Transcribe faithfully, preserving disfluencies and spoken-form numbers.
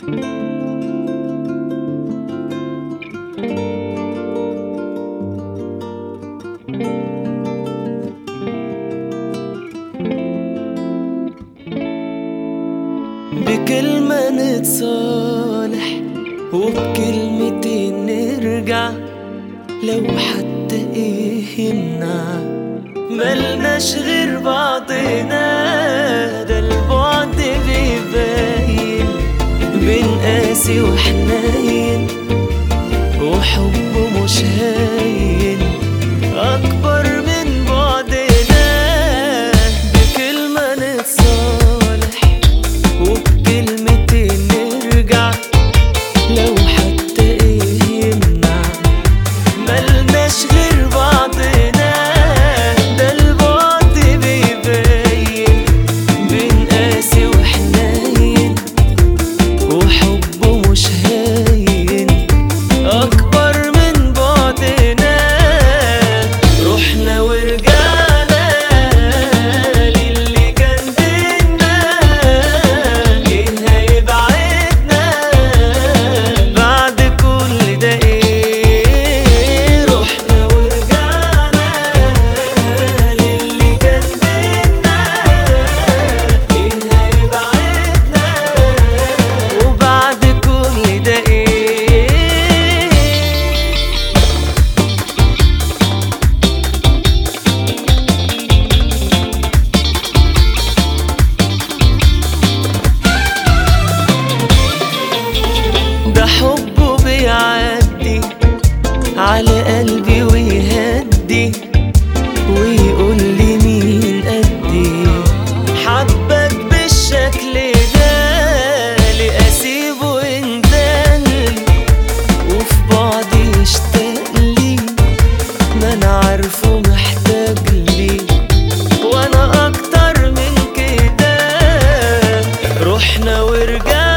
بكلمة نتصالح وبكلمتين نرجع، لو حتى ايه يمنع ملناش غير بعضنا. ده البعد بيبين بين قاسي وحنين، وحب مش هاين أكبر من بعدنا. بكلمة نتصالح وبكلمتين نرجع، لو حتى ايه يمنع ملناش غير بعضنا. ده البعد بيبين بين قاسي وحنين، وحب مش هاين أكبر من بعدنا. رحنا ورجعنا للي كان بينا، ايه هيبعدنا بعد كل ده ايه؟ رحنا ورجعنا للي كان بينا، ايه هيبعدنا وبعد كل ده ايه؟ ده حبه بيعدي على قلبي ويهدي، ويقول لي مين قدي حبك بالشكل ده. ليه اسيبه يندلي وفي بعدي يشتاقلي؟ ما انا عارفه محتاج لي وانا اكتر من كده. رحنا ورجعنا